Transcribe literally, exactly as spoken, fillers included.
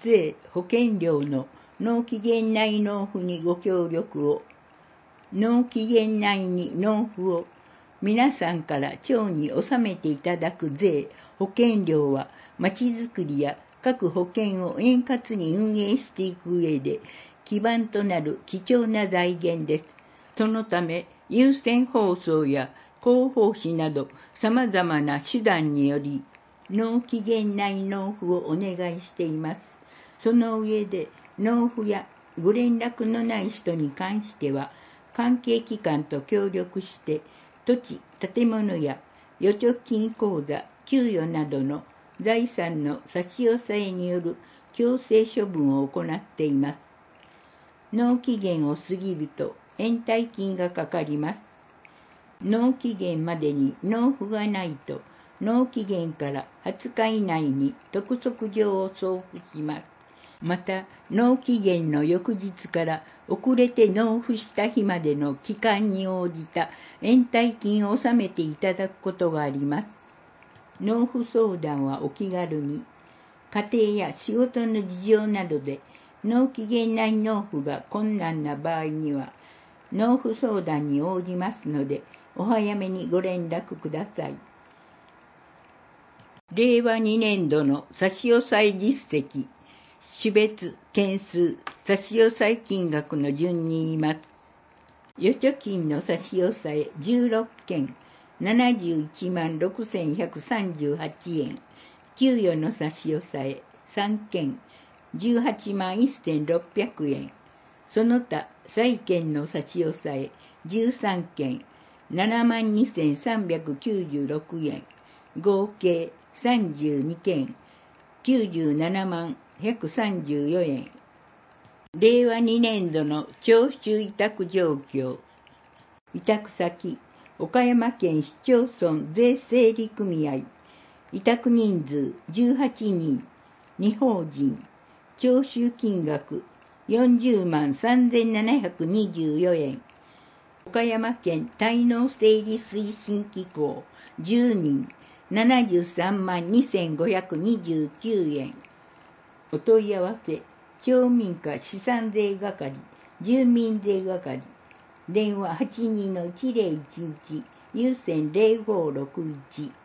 税・保険料の納期限内納付にご協力を。納期限内に納付を皆さんから町に納めていただく税・保険料は、まちづくりや各保険を円滑に運営していく上で基盤となる貴重な財源です。そのため、有線放送や広報誌など様々な手段により、納期限内納付をお願いしています。その上で、納付やご連絡のない人に関しては、関係機関と協力して、土地、建物や預貯金口座、給与などの財産の差し押さえによる強制処分を行っています。納期限を過ぎると延滞金がかかります。納期限までに納付がないと、納期限からはつか以内に督促状を送付します。また、納期限の翌日から遅れて納付した日までの期間に応じた延滞金を納めていただくことがあります。納付相談はお気軽に。家庭や仕事の事情などで納期限内納付が困難な場合には、納付相談に応じますので、お早めにご連絡ください。れいわにねんどの差し押さえ実績、種別、件数、差し押さえ金額の順に言います。預貯金の差し押さえじゅうろっけん、ななじゅういちまんろくせんひゃくさんじゅうはちえん。給与の差し押さえさんけん、じゅうはちまんせんろっぴゃくえん。その他、債権の差し押さえじゅうさんけん、ななまんにせんさんびゃくきゅうじゅうろくえん。合計さんじゅうにけん、きゅうじゅうななまんひゃくさんじゅうよえん。れいわにねんどの徴収委託状況。委託先、岡山県市町村税整理組合。委託人数じゅうはちにん。に法人。徴収金額よんじゅうまんさんぜんななひゃくにじゅうよえん。岡山県滞納整理推進機構じゅうにん。ななじゅうさんまんにせんごひゃくにじゅうきゅうえん。お問い合わせ、町民課資産税係、住民税係、電話 はちにーのいちぜろいちいち、有線ぜろごろくいち。